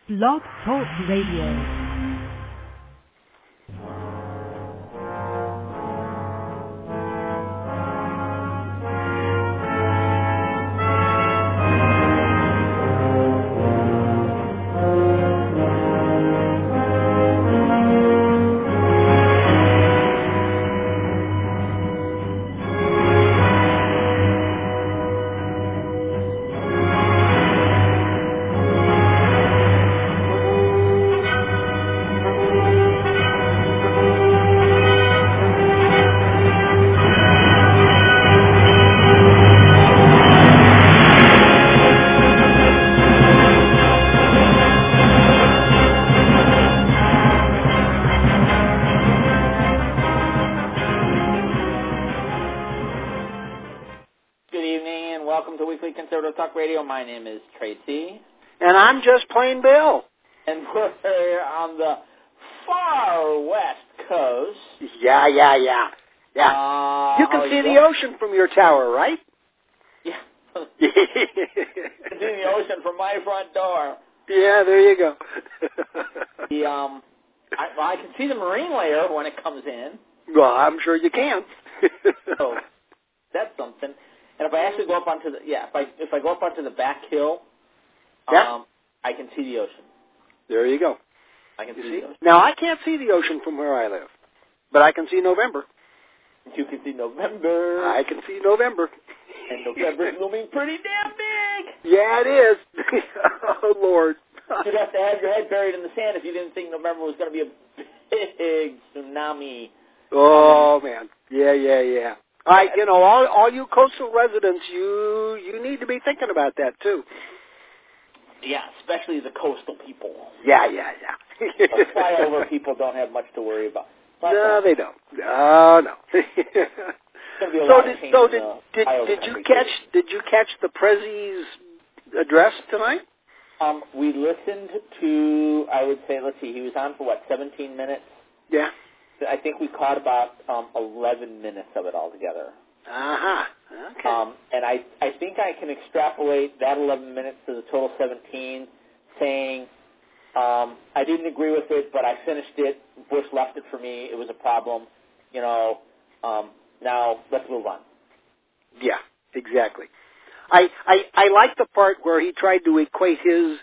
Blog Talk Radio. My name is Tracy. And I'm just plain Bill. And we're on the far west coast. Yeah. You can see the ocean from your tower, right? Yeah. You can see the ocean from my front door. Yeah, there you go. I can see the marine layer when it comes in. Well, I'm sure you can. So that's something. And if I actually go up onto the if I go up onto the back hill, I can see the ocean. There you go. I can see the ocean. Now I can't see the ocean from where I live, but I can see November. You can see November. I can see November. And November's looming pretty damn big. Yeah, it is. Oh Lord. You'd have to have your head buried in the sand if you didn't think November was going to be a big tsunami. Oh man. Yeah. All you coastal residents, you need to be thinking about that too. Yeah, especially the coastal people. Yeah. The flyover people don't have much to worry about. But, no, they don't. Oh no. Did you catch the Prezzi's address tonight? We listened to, I would say, let's see, he was on for 17 minutes? Yeah. I think we caught about 11 minutes of it altogether. Uh-huh. Okay. And I think I can extrapolate that 11 minutes to the total 17, saying I didn't agree with it, but I finished it. Bush left it for me. It was a problem. Now let's move on. Yeah, exactly. I like the part where he tried to equate his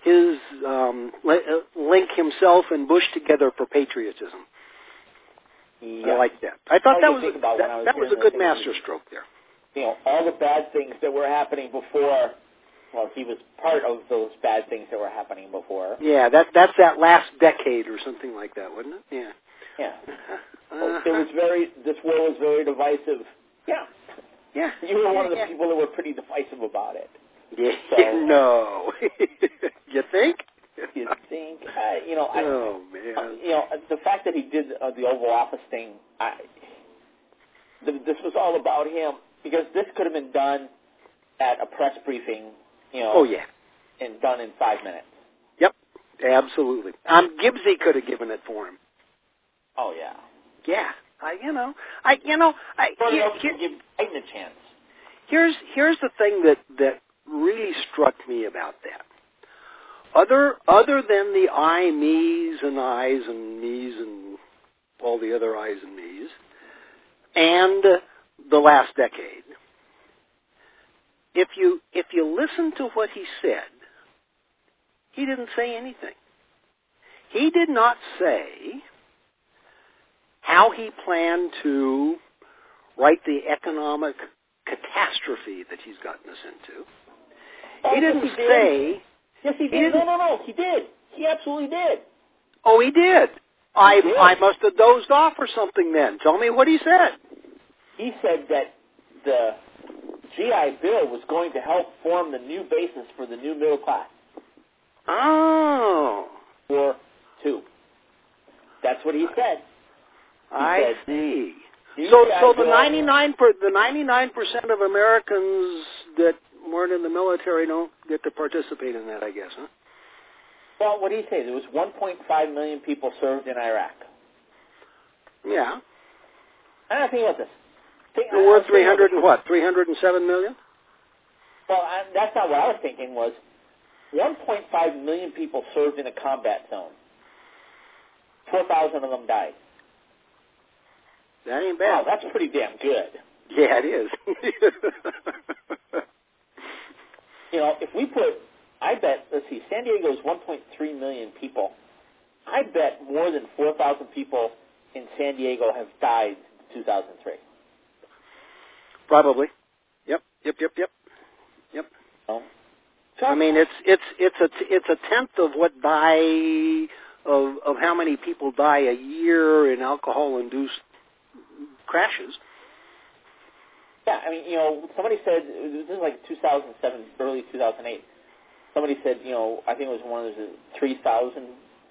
link himself and Bush together for patriotism. Yeah. I like that. I thought that was a good masterstroke there. All the bad things that were happening before. Well, he was part of those bad things that were happening before. Yeah, that's that last decade or something like that, wasn't it? Yeah. Yeah. This war was very divisive. Yeah. Yeah. You were one of the people that were pretty divisive about it. Yeah. So, no. You think? You think? Oh man. The fact that he did the Oval Office thing, this was all about him, because this could have been done at a press briefing. Oh yeah. And done in 5 minutes. Yep. Absolutely. Gibbsy could have given it for him. Oh yeah. Yeah. Give Biden a chance. Here's the thing that really struck me about that. Other than the I, me's, and I's, and me's, and all the other I's and me's, and the last decade, if you listen to what he said, he didn't say anything. He did not say how he planned to right the economic catastrophe that he's gotten us into. He didn't say... Yes, he did. No, he did. He absolutely did. Oh, he did? I must have dozed off or something then. Tell me what he said. He said that the GI Bill was going to help form the new basis for the new middle class. Oh. War 2. That's what he said. I see. So the 99% of Americans that weren't in the military don't get to participate in that, I guess, huh? Well, what did he say? There was 1.5 million people served in Iraq. Yeah. I don't think about this. There were 307 million? Well, that's not what I was thinking. Was 1.5 million people served in a combat zone. 4,000 of them died. That ain't bad. Wow, that's pretty damn good. Yeah, it is. If we put, I bet, let's see, San Diego is 1.3 million people. I bet more than 4,000 people in San Diego have died in 2003. Probably. Yep. Oh. I mean, it's a tenth of what die of how many people die a year in alcohol-induced crashes. Yeah, I mean, somebody said, this is like 2007, early 2008. Somebody said, I think it was one of those 3,000.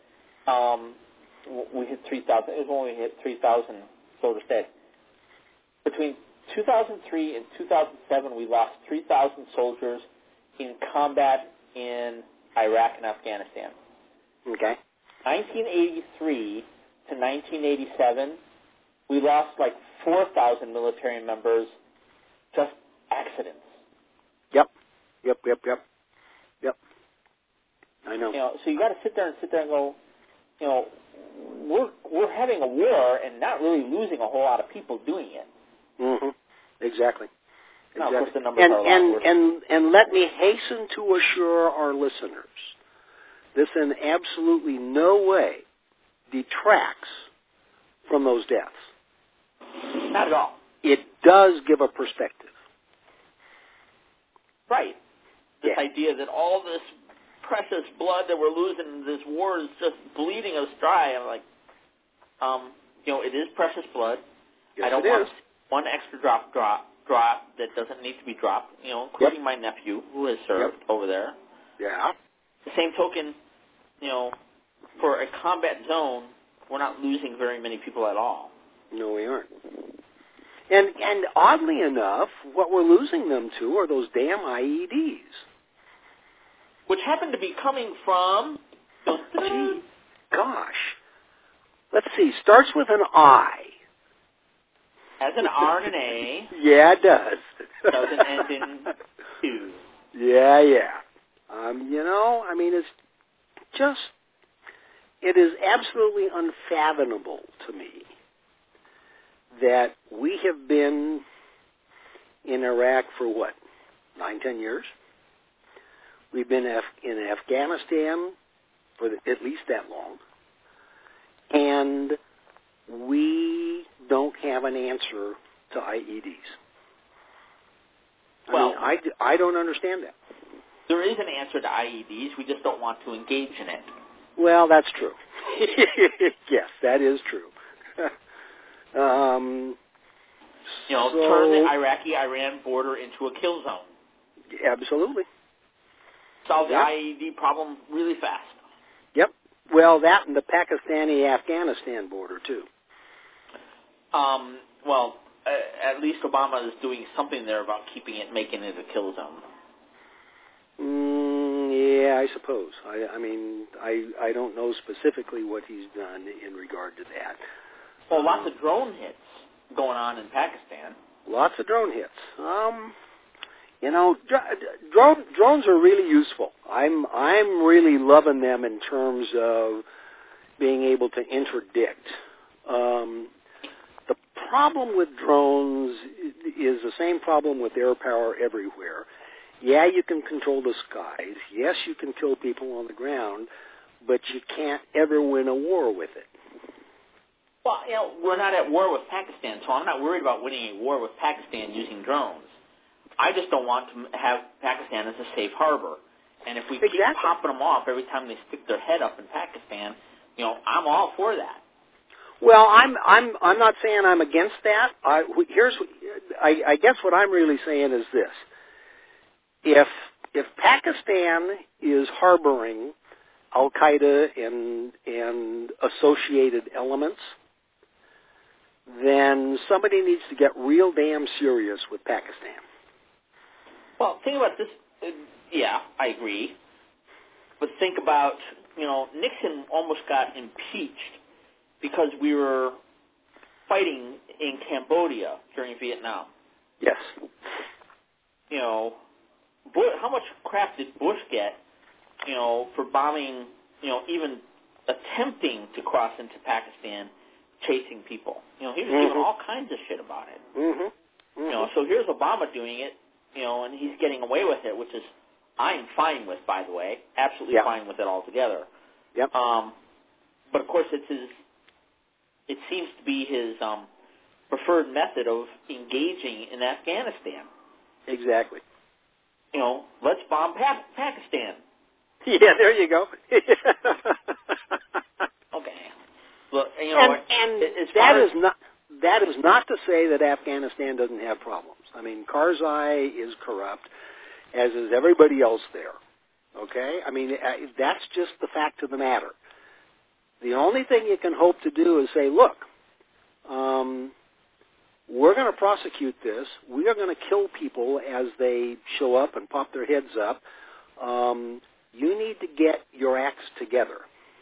We hit 3,000. It was when we hit 3,000 soldiers dead. Between 2003 and 2007, we lost 3,000 soldiers in combat in Iraq and Afghanistan. Okay. 1983 to 1987, we lost like 4,000 military members, just accidents. Yep. I know. So you got to sit there and go, we're having a war and not really losing a whole lot of people doing it. Mm-hmm. Exactly. Now, of course, the numbers are a lot worse. And let me hasten to assure our listeners, this in absolutely no way detracts from those deaths. Not at all. It does give a perspective. Right. This idea that all this precious blood that we're losing in this war is just bleeding us dry. I'm like, it is precious blood. Yes, I don't want one extra drop that doesn't need to be dropped, including my nephew who has served over there. Yeah. The same token, for a combat zone, we're not losing very many people at all. No, we aren't. And oddly enough, what we're losing them to are those damn IEDs. Which happen to be coming from... Gee, gosh. Let's see. Starts with an I. Has an R and an A. Yeah, it does. Doesn't end in 2. Yeah. I mean, it's just... It is absolutely unfathomable to me that we have been in Iraq for, 9-10 years? We've been in Afghanistan for at least that long. And we don't have an answer to IEDs. I don't understand that. There is an answer to IEDs. We just don't want to engage in it. Well, that's true. Yes, that is true. Turn the Iraqi-Iran border into a kill zone. Absolutely. Solve the IED problem really fast. Yep. Well, that and the Pakistani-Afghanistan border, too. At least Obama is doing something there about making it a kill zone. Yeah, I suppose. I don't know specifically what he's done in regard to that. Well, lots of drone hits going on in Pakistan. Lots of drone hits. Drones are really useful. I'm really loving them in terms of being able to interdict. The problem with drones is the same problem with air power everywhere. Yeah, you can control the skies. Yes, you can kill people on the ground, but you can't ever win a war with it. Well, we're not at war with Pakistan, so I'm not worried about winning a war with Pakistan using drones. I just don't want to have Pakistan as a safe harbor. And if we keep popping them off every time they stick their head up in Pakistan, I'm all for that. Well, I'm not saying I'm against that. I guess what I'm really saying is this: if Pakistan is harboring Al Qaeda and associated elements, then somebody needs to get real damn serious with Pakistan. Well, think about this. Yeah, I agree. But think about, Nixon almost got impeached because we were fighting in Cambodia during Vietnam. Yes. How much crap did Bush get for bombing, even attempting to cross into Pakistan, chasing people. He was given all kinds of shit about it. So here's Obama doing it, and he's getting away with it, which is I'm fine with, by the way, absolutely fine with it altogether. Yep. But of course, it seems to be his preferred method of engaging in Afghanistan. Exactly. Let's bomb Pakistan. Yeah, there you go. Okay. Look, that is not to say that Afghanistan doesn't have problems. I mean, Karzai is corrupt, as is everybody else there. Okay? I mean, that's just the fact of the matter. The only thing you can hope to do is say, look, we're going to prosecute this. We are going to kill people as they show up and pop their heads up. You need to get your acts together.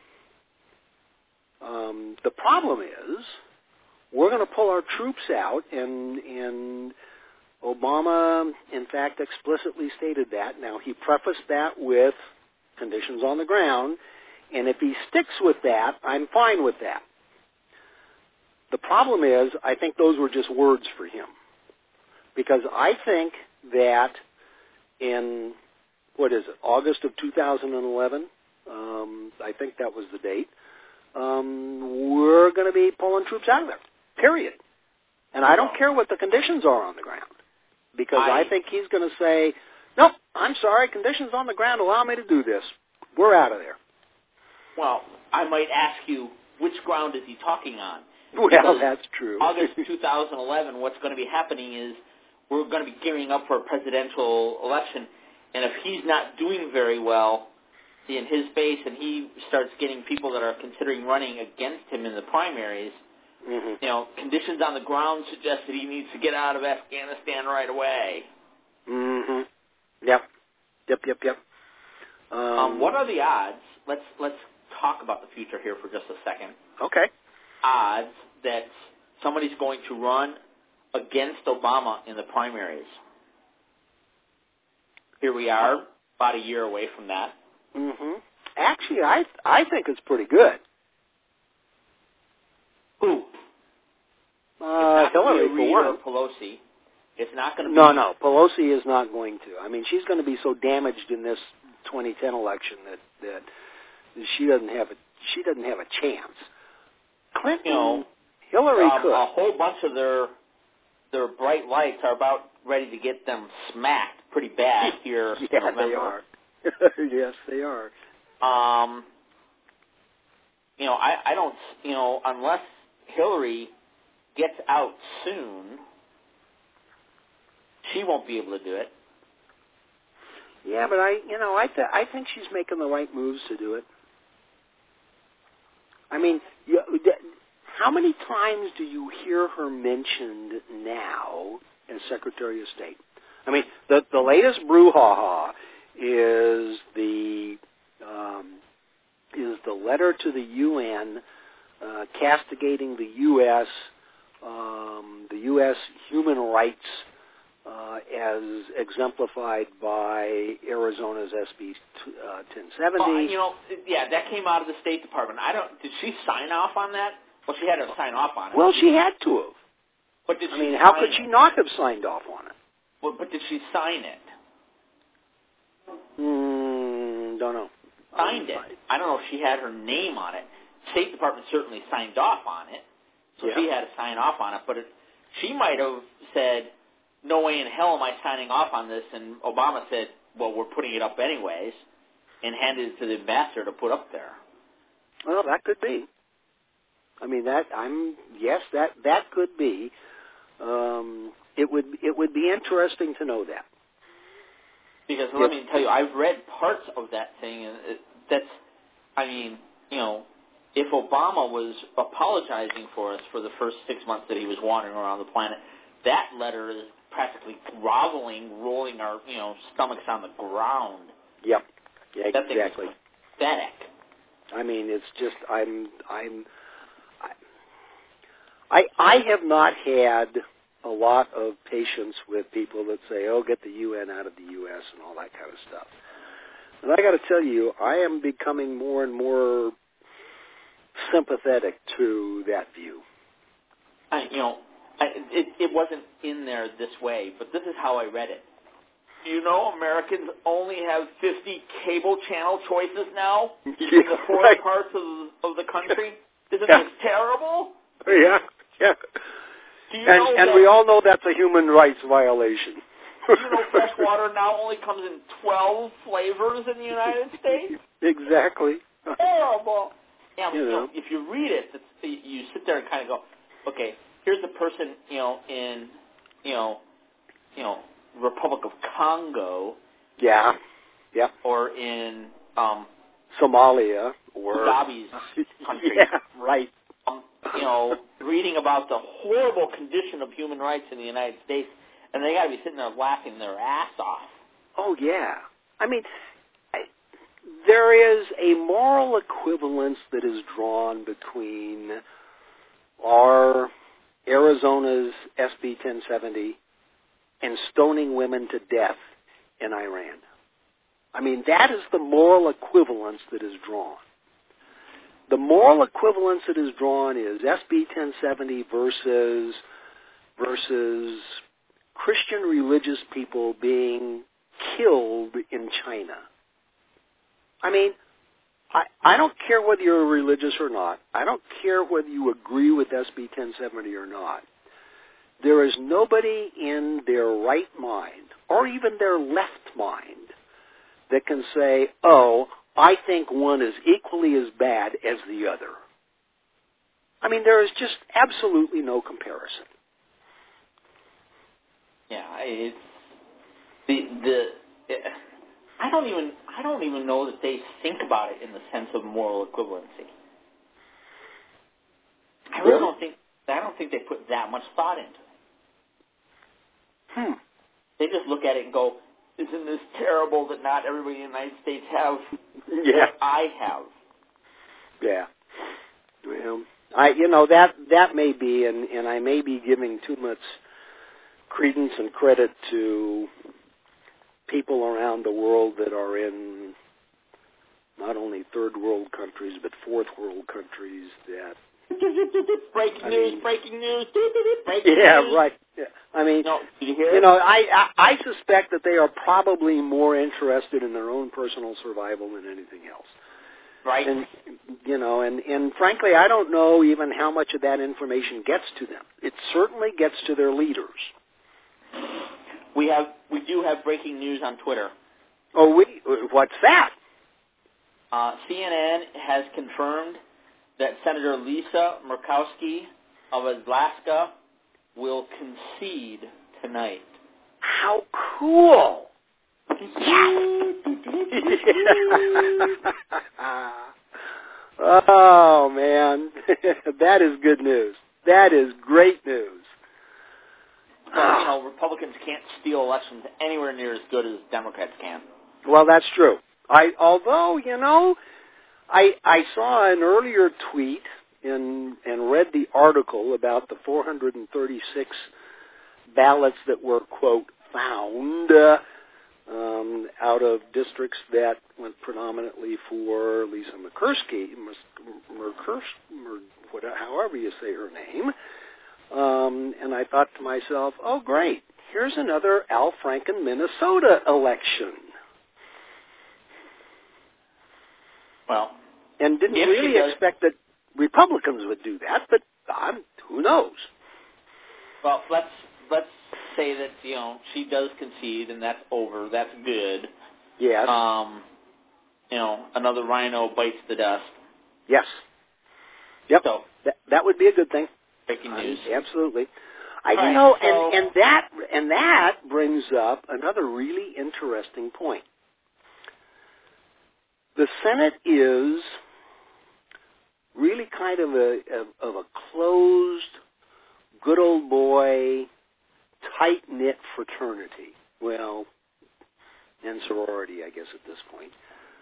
The problem is we're going to pull our troops out, and Obama, in fact, explicitly stated that. Now, he prefaced that with conditions on the ground, and if he sticks with that, I'm fine with that. The problem is, I think those were just words for him. Because I think that in, August of 2011, I think that was the date, we're going to be pulling troops out of there, period. And I don't care what the conditions are on the ground. Because I think he's going to say, nope, I'm sorry, conditions on the ground allow me to do this. We're out of there. Well, I might ask you, which ground is he talking on? Well, that's true. August 2011, what's going to be happening is we're going to be gearing up for a presidential election, and if he's not doing very well in his base and he starts getting people that are considering running against him in the primaries, conditions on the ground suggest that he needs to get out of Afghanistan right away. Yep. What are the odds? Let's talk about the future here for just a second. Okay. Odds that somebody's going to run against Obama in the primaries. Here we are, about a year away from that. Actually, I think it's pretty good. Who? Hillary, for one. Or Pelosi. It's not going to be... No, Pelosi is not going to. I mean, she's going to be so damaged in this 2010 election that she doesn't have a chance. Clinton, Hillary could. A whole bunch of their bright lights are about ready to get them smacked pretty bad here in November. They are. Yes, they are. I don't, unless Hillary gets out soon, she won't be able to do it. Yeah, but I think she's making the right moves to do it. I mean, how many times do you hear her mentioned now as Secretary of State? I mean, the latest brouhaha is the letter to the UN castigating the U.S. Human rights as exemplified by Arizona's SB 1070. That came out of the State Department. Did she sign off on that? Well, she had to sign off on it. Well, she had to have. But did she how could she not have signed off on it? Well, but did she sign it? Don't know. Signed it. I don't know if she had her name on it. State Department certainly signed off on it, so she had to sign off on it. But she might have said, no way in hell am I signing off on this, and Obama said, well, we're putting it up anyways, and handed it to the ambassador to put up there. Well, that could be. I mean, that could be. It would be interesting to know that. Because let me tell you, I've read parts of that thing, and if Obama was apologizing for us for the first 6 months that he was wandering around the planet, that letter is practically groveling, rolling our stomachs on the ground. Yep. Yeah, that thing exactly. is pathetic. I mean, it's just I have not had a lot of patience with people that say, "Oh, get the UN out of the U.S." and all that kind of stuff. And I got to tell you, I am becoming more and more sympathetic to that view. It wasn't in there this way, but this is how I read it. You know, Americans only have 50 cable channel choices now in the poorer parts of the country. Isn't this terrible? Yeah. And we all know that's a human rights violation. Do you know fresh water now only comes in 12 flavors in the United States? Exactly. Terrible. Yeah, if you read it, you sit there and kind of go, okay, here's a person, in, Republic of Congo. Yeah. Or in Somalia or Mugabe's country. Yeah, right. Reading about the horrible condition of human rights in the United States, and they got to be sitting there laughing their ass off. Oh, yeah. I mean, there is a moral equivalence that is drawn between our Arizona's SB 1070 and stoning women to death in Iran. I mean, that is the moral equivalence that is drawn. The moral equivalence that is drawn is SB 1070 versus Christian religious people being killed in China. I mean, I don't care whether you're religious or not. I don't care whether you agree with SB 1070 or not. There is nobody in their right mind, or even their left mind, that can say, oh, I think one is equally as bad as the other. I mean, there is just absolutely no comparison. Yeah, I don't even know that they think about it in the sense of moral equivalency. I really don't think they put that much thought into it. They just look at it and go, isn't this terrible that not everybody in the United States have what I have? Yeah. Well, that may be, and I may be giving too much credence and credit to people around the world that are in not only third world countries but fourth world countries that breaking news. Yeah, right. Yeah. I mean, no, did you hear it? I suspect that they are probably more interested in their own personal survival than anything else. Right. And and frankly, I don't know even how much of that information gets to them. It certainly gets to their leaders. We do have breaking news on Twitter. Oh, what's that? CNN has confirmed that Senator Lisa Murkowski of Alaska will concede tonight. How cool! Oh, man. That is good news. That is great news. Well, Republicans can't steal elections anywhere near as good as Democrats can. Well, that's true. I saw an earlier tweet and read the article about the 436 ballots that were, quote, found out of districts that went predominantly for Lisa Murkowski, however you say her name. And I thought to myself, oh, great, here's another Al Franken, Minnesota election. Well, and didn't really expect that Republicans would do that, but who knows? Well, let's say that she does concede, and that's over. That's good. Yes. Another rhino bites the dust. Yes. Yep. So that would be a good thing. Breaking news. Absolutely. Right, and that brings up another really interesting point. The Senate is really kind of a closed, good old boy, tight-knit fraternity. Well, and sorority, I guess, at this point.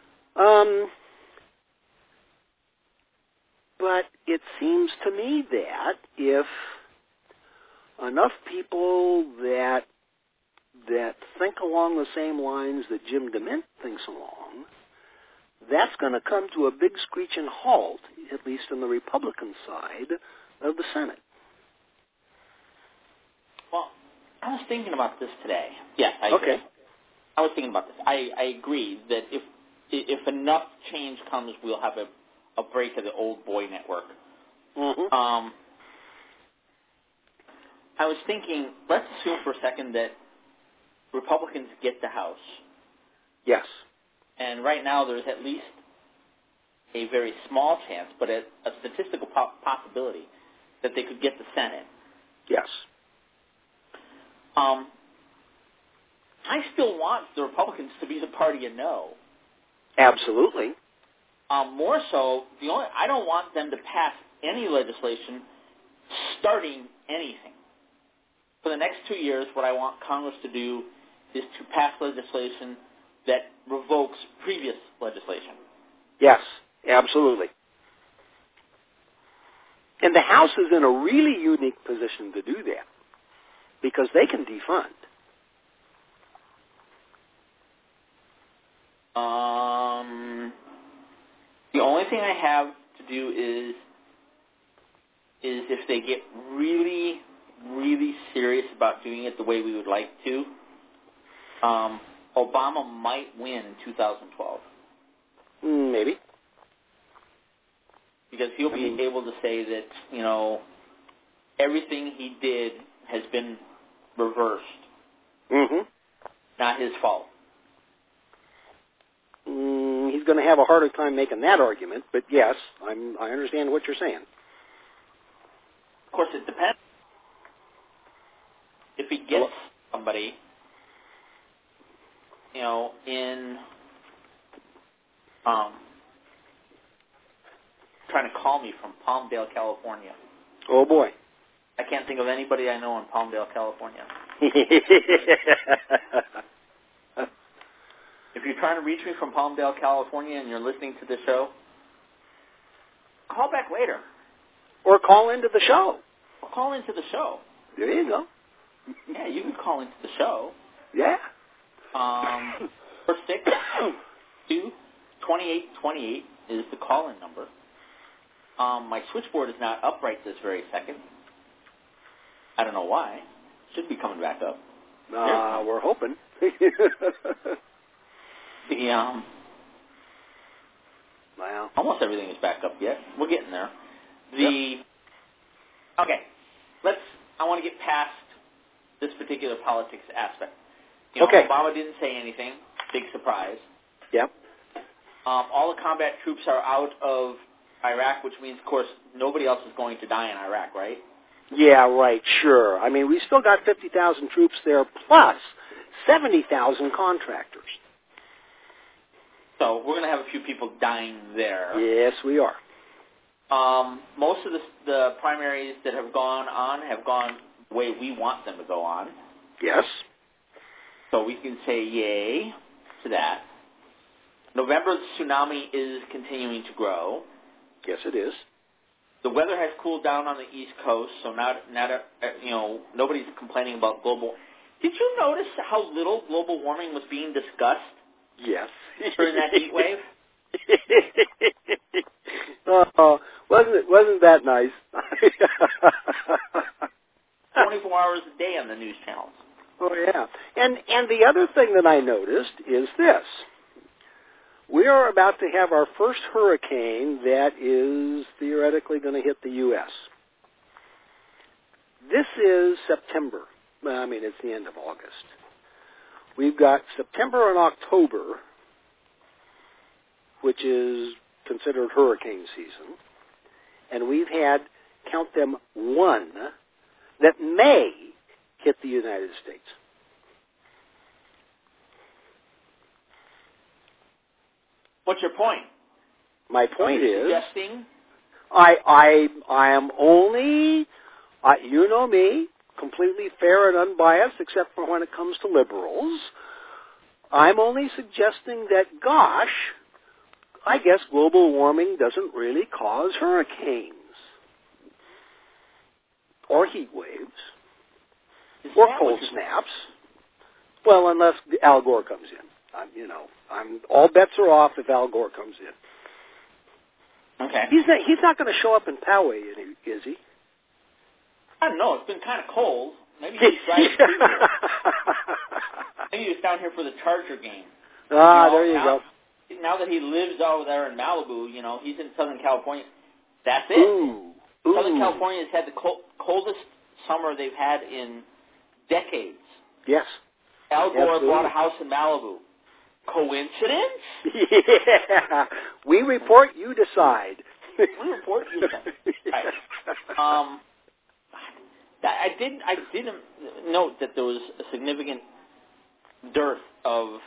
But it seems to me that if enough people that that think along the same lines that Jim DeMint thinks along, that's going to come to a big screeching halt, at least on the Republican side of the Senate. Well, I was thinking about this today. Yes, I agree. Okay. I was thinking about this. I agree that if enough change comes, we'll have a break of the old boy network. Mm-hmm. I was thinking, let's assume for a second that Republicans get the House. Yes. And right now there's at least a very small chance, but a statistical possibility that they could get the Senate. Yes. I still want the Republicans to be the party you know. Absolutely. More so, I don't want them to pass any legislation starting anything. For the next 2 years, what I want Congress to do is to pass legislation that revokes previous legislation. Yes, absolutely. And the House is in a really unique position to do that because they can defund. The only thing I have to do is if they get really, really serious about doing it the way we would like to, Obama might win in 2012. Maybe. Because he'll be able to say that, everything he did has been reversed. Mm-hmm. Not his fault. He's going to have a harder time making that argument, but yes, I understand what you're saying. Of course, it depends. If he gets somebody, in trying to call me from Palmdale, California. Oh, boy. I can't think of anybody I know in Palmdale, California. If you're trying to reach me from Palmdale, California, and you're listening to the show, call back later. Or call into the show. Or call into the show. There you go. Yeah, you can call into the show. Yeah. 462-2828 is the call-in number. My switchboard is not up right this very second. I don't know why. Should be coming back up. We're hoping. Wow. Almost everything is back up yet. We're getting there. Okay. I want to get past this particular politics aspect. Okay. Obama didn't say anything. Big surprise. Yep. All the combat troops are out of Iraq, which means, of course, nobody else is going to die in Iraq, right? Yeah, right, sure. I mean, we still got 50,000 troops there, plus 70,000 contractors. So we're going to have a few people dying there. Yes, we are. Most of the primaries that have gone the way we want them to go on. Yes. So we can say yay to that. November's tsunami is continuing to grow. Yes, it is. The weather has cooled down on the East Coast, so nobody's complaining about global. Did you notice how little global warming was being discussed? Yes. During that heat wave? Wasn't that nice? 24 hours a day on the news channels. Oh, yeah. And the other thing that I noticed is this. We are about to have our first hurricane that is theoretically going to hit the U.S. This is September. Well, I mean, it's the end of August. We've got September and October, which is considered hurricane season. And we've had, count them, one that may hit the United States. What's your point? My point is, suggesting? I am only, you know me, completely fair and unbiased, except for when it comes to liberals. I'm only suggesting that, gosh, I guess global warming doesn't really cause hurricanes, or heat waves, or cold snaps. Well, unless Al Gore comes in. All bets are off if Al Gore comes in. Okay. He's not going to show up in Poway, is he? I don't know. It's been kind of cold. Maybe he's driving through here. Maybe he was down here for the Charger game. There you go. Now that he lives over there in Malibu, he's in Southern California. That's it. Ooh. Southern California has had the coldest summer they've had in decades. Yes. Al Gore bought a house in Malibu. Coincidence? Yeah. We report, you decide. We report, you decide. Right. I didn't note that there was a significant dearth of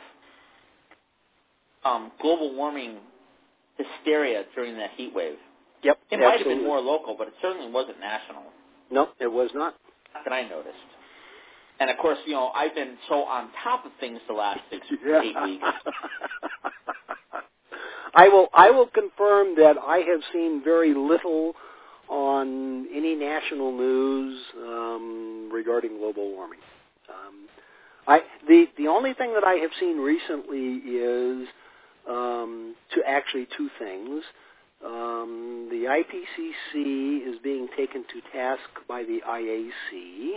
global warming hysteria during that heat wave. Yep. It might have been more local, but it certainly wasn't national. No, it was not. Not that I noticed. And of course, I've been so on top of things the last 8 weeks. I will confirm that I have seen very little on any national news regarding global warming. The only thing that I have seen recently is two things. The IPCC is being taken to task by the IAC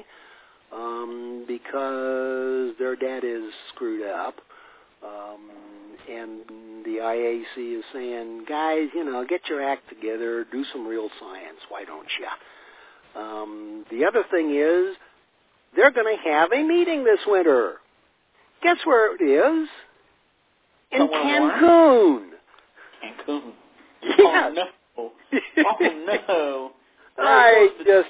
because their data is screwed up. And the IAC is saying, guys, get your act together, do some real science, why don't you? The other thing is, they're going to have a meeting this winter. Guess where it is? In Cancun. Cancun. Yes. Oh, no. I just,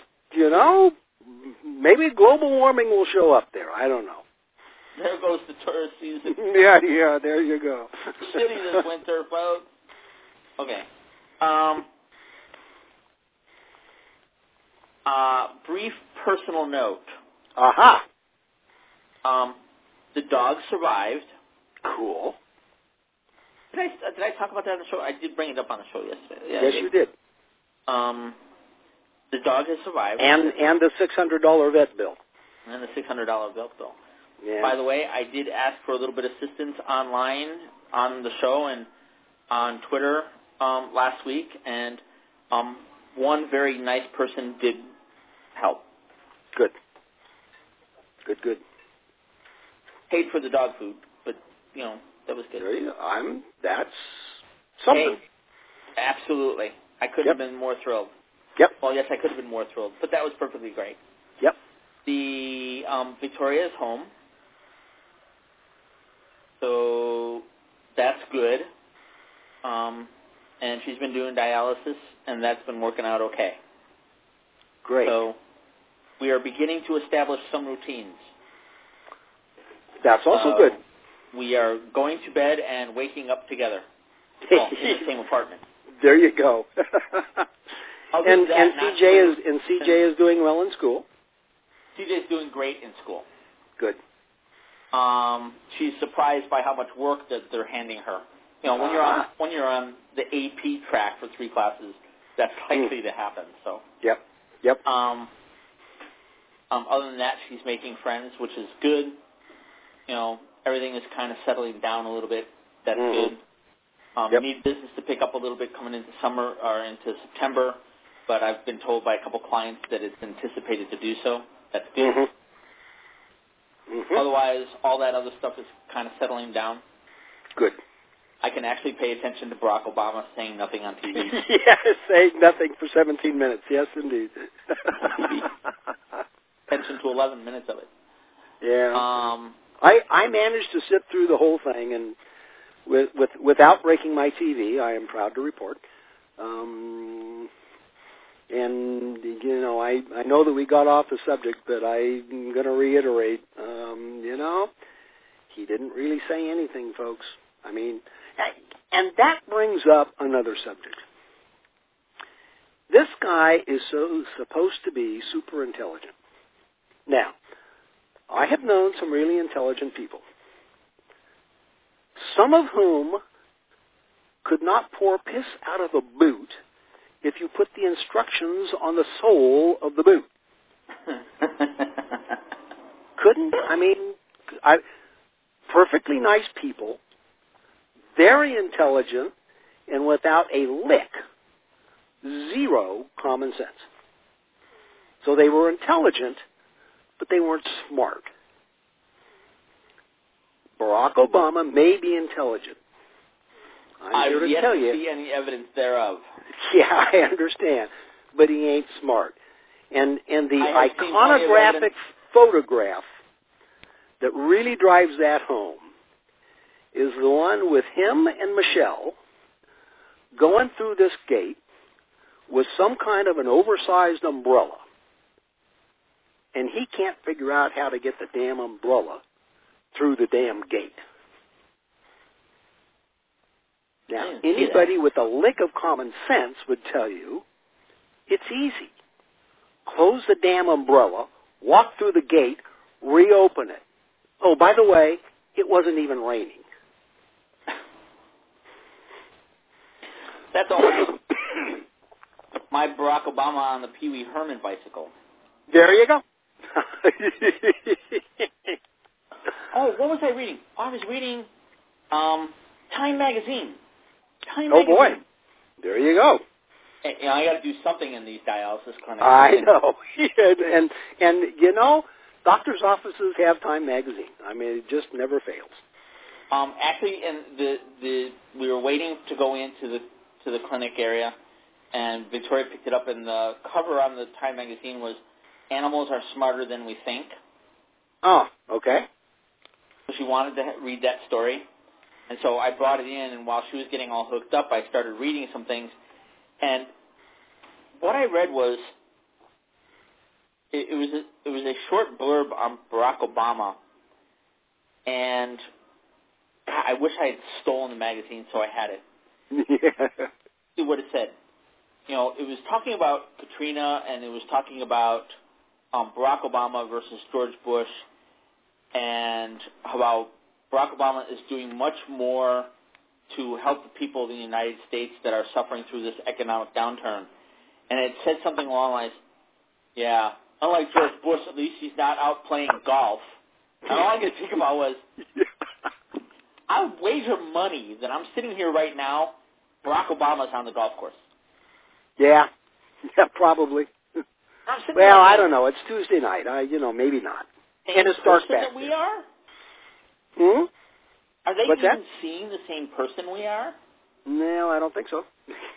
maybe global warming will show up there. I don't know. There goes the tourist season. Yeah, there you go. City this winter, folks. Okay. Brief personal note. Aha. The dog survived. Cool. Did I talk about that on the show? I did bring it up on the show yesterday. Yeah, yes, you did. The dog has survived. And the $600 vet bill. And the $600 vet bill. Yeah. By the way, I did ask for a little bit of assistance online on the show and on Twitter last week, and one very nice person did help. Good. Paid for the dog food, but that was good. There you go. That's something. Hey, absolutely. I couldn't have been more thrilled. Yep. Well, yes, I could have been more thrilled, but that was perfectly great. Yep. The Victoria is home, so that's good. And she's been doing dialysis, and that's been working out okay. Great. So we are beginning to establish some routines. That's also good. We are going to bed and waking up together. Well, in the same apartment. There you go. And CJ is doing well in school. CJ is doing great in school. Good. She's surprised by how much work that they're handing her. When you're on the AP track for 3 classes, that's likely to happen. So. Yep. Other than that, she's making friends, which is good. Everything is kind of settling down a little bit. That's good. Need business to pick up a little bit coming into summer or into September, but I've been told by a couple clients that it's anticipated to do so. That's good. Otherwise, all that other stuff is kind of settling down. Good. I can actually pay attention to Barack Obama saying nothing on TV. Yes, saying nothing for 17 minutes. Yes, indeed. Attention to 11 minutes of it. Yeah. I managed to sit through the whole thing and without breaking my TV, I am proud to report. And I know that we got off the subject, but I'm going to reiterate. He didn't really say anything, folks. I mean, and that brings up another subject. This guy is supposed to be super intelligent. Now, I have known some really intelligent people, some of whom could not pour piss out of a boot if you put the instructions on the sole of the boot. Couldn't? I mean, perfectly nice people, very intelligent, and without a lick, zero common sense. So they were intelligent, but they weren't smart. Barack Obama may be intelligent. I'm here to tell you. I see any evidence thereof. Yeah, I understand, but he ain't smart. And the iconographic photograph that really drives that home is the one with him and Michelle going through this gate with some kind of an oversized umbrella. And he can't figure out how to get the damn umbrella through the damn gate. Now, anybody with a lick of common sense would tell you it's easy. Close the damn umbrella, walk through the gate, reopen it. Oh, by the way, it wasn't even raining. That's all. My Barack Obama on the Pee Wee Herman bicycle. There you go. Oh, what was I reading? I was reading Time Magazine. Oh, boy. There you go. And, I got to do something in these dialysis clinics. I know. and you know, doctors' offices have Time Magazine. I mean, it just never fails. Actually, we were waiting to go into the clinic area, and Victoria picked it up, and the cover on the Time Magazine was "Animals Are Smarter Than We Think." Oh, okay. So she wanted to read that story, and so I brought it in, and while she was getting all hooked up, I started reading some things, and what I read was it was a short blurb on Barack Obama, and God, I wish I had stolen the magazine so I had it. Yeah. See what it said. You know, it was talking about Katrina, and it was talking about Barack Obama versus George Bush, and how Barack Obama is doing much more to help the people of the United States that are suffering through this economic downturn. And it said something along the lines, yeah, unlike George Bush, at least he's not out playing golf. And all I could think about was, I would wager money that I'm sitting here right now, Barack Obama's on the golf course. Yeah, probably. Well, I don't know. It's Tuesday night. Maybe not. And it's dark back that we are? Hmm? Are they What's even that? seeing the same person we are? No, I don't think so.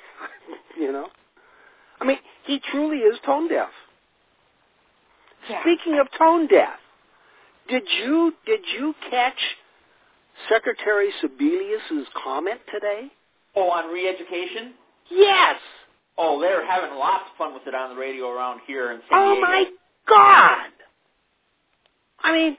I mean, he truly is tone deaf. Yeah. Speaking of tone deaf, did you catch Secretary Sebelius's comment today? Oh, on re-education? Yes. Oh, they're having lots of fun with it on the radio around here in San Diego. Oh, my God. I mean,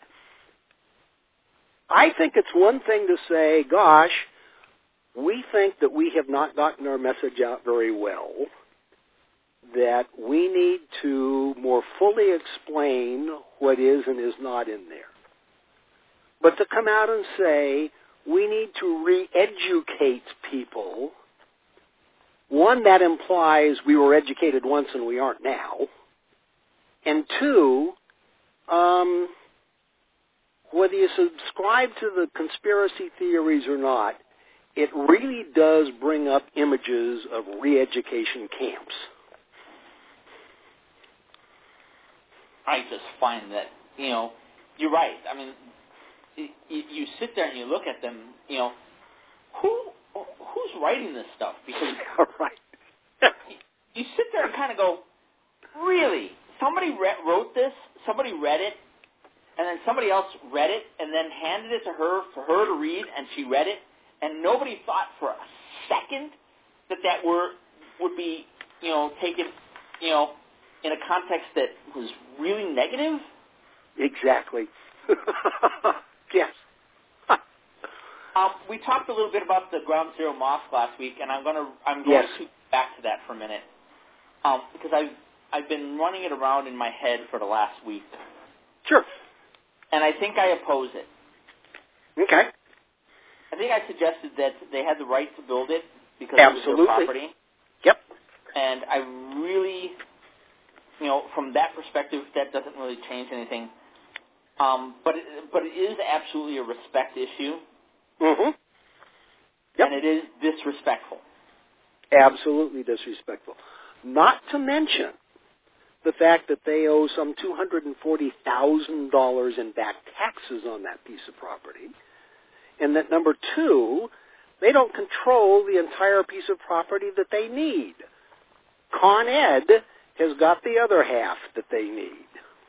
I think it's one thing to say, gosh, we think that we have not gotten our message out very well, that we need to more fully explain what is and is not in there. But to come out and say, we need to re-educate people, one, that implies we were educated once and we aren't now. And two, whether you subscribe to the conspiracy theories or not, it really does bring up images of re-education camps. I just find that, you're right. I mean, you sit there and you look at them, who's writing this stuff? Because All right. you sit there and kind of go, really? Somebody wrote this, somebody read it, and then somebody else read it and then handed it to her for her to read, and she read it, and nobody thought for a second that would be, taken, in a context that was really negative? Exactly. Yes. We talked a little bit about the Ground Zero Mosque last week, and I'm going Yes. to back to that for a minute, because I've been running it around in my head for the last week. Sure. And I think I oppose it. Okay. I think I suggested that they had the right to build it because Absolutely. it was their property. Yep. And I really, from that perspective, that doesn't really change anything. But it is absolutely a respect issue. Mm-hmm. Yep. And it is disrespectful. Absolutely disrespectful. Not to mention the fact that they owe some $240,000 in back taxes on that piece of property, and that number two, they don't control the entire piece of property that they need. Con Ed has got the other half that they need.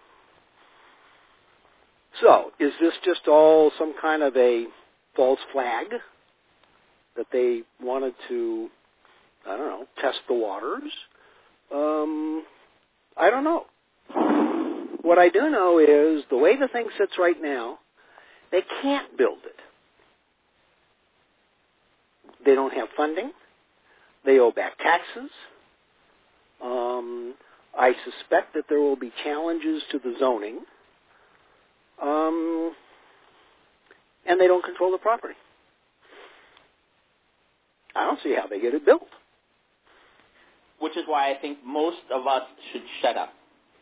So, is this just all some kind of a false flag that they wanted to, I don't know, test the waters? I don't know. What I do know is the way the thing sits right now, they can't build it. They don't have funding. They owe back taxes. I suspect that there will be challenges to the zoning. And they don't control the property. I don't see how they get it built. Which is why I think most of us should shut up.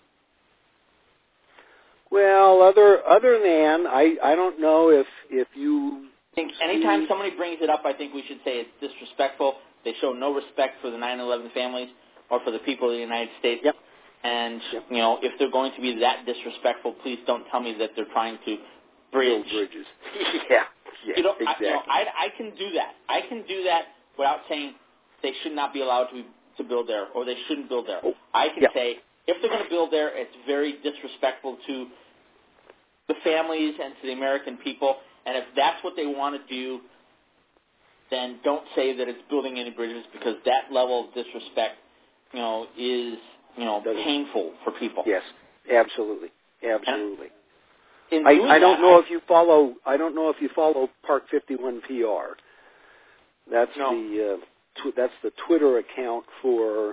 Well, other than I don't know if you I think anytime somebody brings it up, I think we should say it's disrespectful. They show no respect for the 9/11 families or for the people of the United States. Yep. And if they're going to be that disrespectful, please don't tell me that they're trying to build bridges. Yeah. Exactly. I can do that. I can do that without saying they should not be allowed to build there or they shouldn't build there. I can say if they're going to build there, it's very disrespectful to the families and to the American people. And if that's what they want to do, then don't say that it's building any bridges, because that level of disrespect, is painful for people. Yes, absolutely. I don't know if you follow Park 51 PR. That's that's the Twitter account for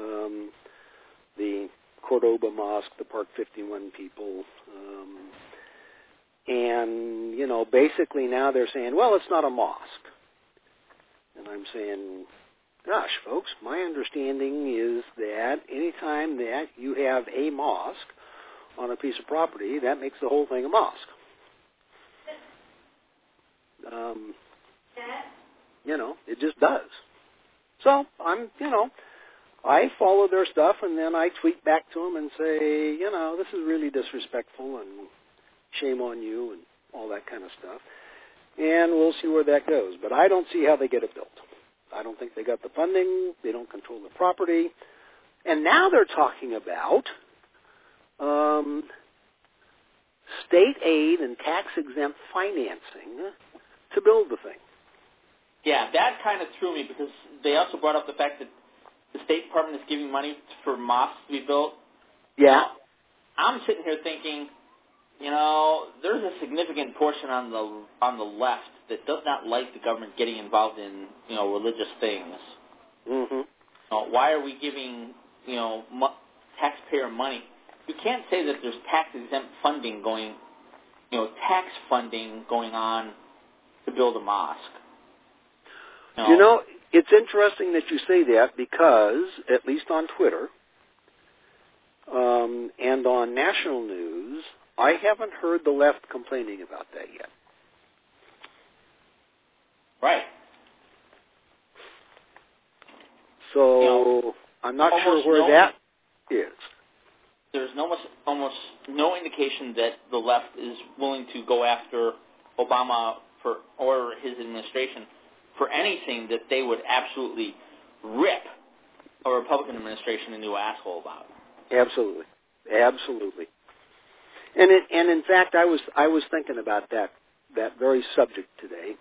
the Cordoba Mosque, the Park 51 people. And, basically now they're saying, well, it's not a mosque. And I'm saying, gosh, folks, my understanding is that anytime that you have a mosque on a piece of property, that makes the whole thing a mosque. It just does. So I follow their stuff, and then I tweet back to them and say, this is really disrespectful, and shame on you, and all that kind of stuff. And we'll see where that goes. But I don't see how they get it built. I don't think they got the funding. They don't control the property. And now they're talking about state aid and tax-exempt financing to build the thing. Yeah, that kind of threw me, because they also brought up the fact that the State Department is giving money for mosques to be built. Yeah. Now, I'm sitting here thinking, there's a significant portion on the left that does not like the government getting involved in, religious things. Mm-hmm. Why are we giving, taxpayer money? You can't say that there's tax-exempt funding going, tax funding going on to build a mosque. It's interesting that you say that, because, at least on Twitter and on national news, I haven't heard the left complaining about that yet. Right. So I'm not sure where that is. There's almost no indication that the left is willing to go after Obama or his administration for anything that they would absolutely rip a Republican administration a new asshole about. Absolutely. And in fact, I was thinking about that very subject today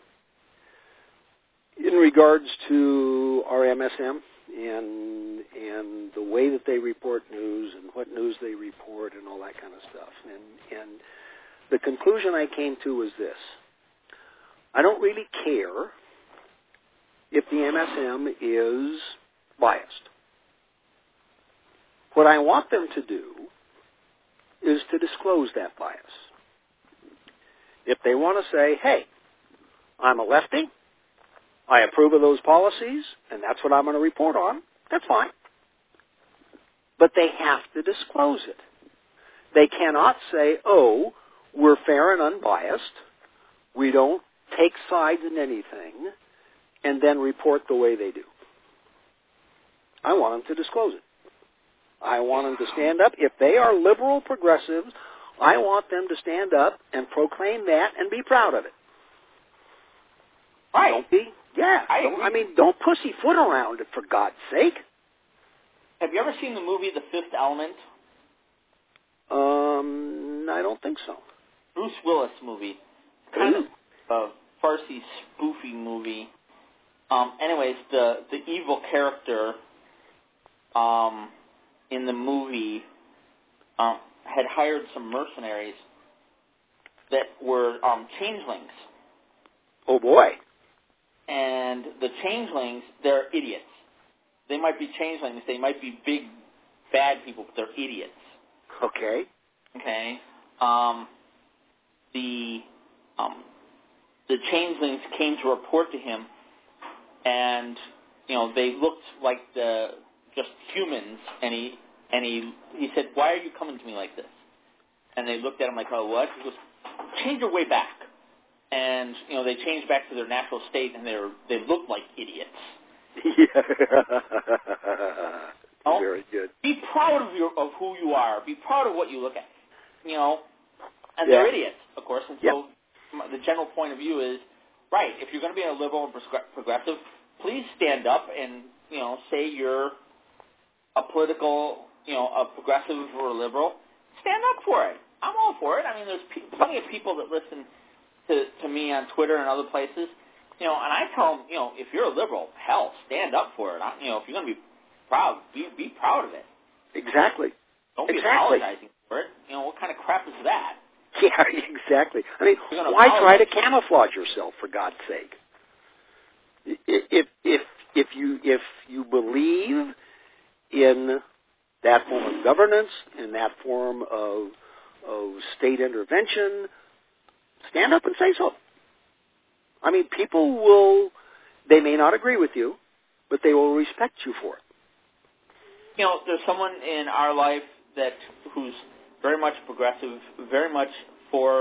in regards to our MSM and the way that they report news and what news they report and all that kind of stuff. And the conclusion I came to was this: I don't really care if the MSM is biased. What I want them to do is to disclose that bias. If they want to say, hey, I'm a lefty, I approve of those policies, and that's what I'm going to report on, that's fine. But they have to disclose it. They cannot say, we're fair and unbiased. We don't take sides in anything and then report the way they do. I want them to disclose it. I want them to stand up. If they are liberal progressives, I want them to stand up and proclaim that and be proud of it. Right. Don't be. Yeah. Don't pussyfoot around it, for God's sake. Have you ever seen the movie The Fifth Element? I don't think so. Bruce Willis movie. Kind of a Farsi spoofy movie. Anyways, the evil character in the movie had hired some mercenaries that were changelings. Oh, boy. And the changelings, they're idiots. They might be changelings. They might be big, bad people, but they're idiots. Okay. Okay. The changelings came to report to him, and they looked like just humans. And he said, "Why are you coming to me like this?" And they looked at him like, "Oh, what?" He goes, "Change your way back." And they changed back to their natural state, and they looked like idiots. Yeah. Very good. Be proud of who you are. Be proud of what you look at. And they're idiots, of course. And so the general point of view is, right, if you're going to be a liberal and progressive, please stand up and, say you're a political, a progressive or a liberal. Stand up for it. I'm all for it. I mean, there's plenty of people that listen to me on Twitter and other places, and I tell them, if you're a liberal, hell, stand up for it. If you're going to be proud, be proud of it. Exactly. Don't be apologizing for it. What kind of crap is that? Yeah, exactly. I mean, why try to camouflage yourself, for God's sake? If you believe in that form of governance, in that form of state intervention, stand up and say so. I mean, people they may not agree with you, but they will respect you for it. There's someone in our life who's very much progressive, very much for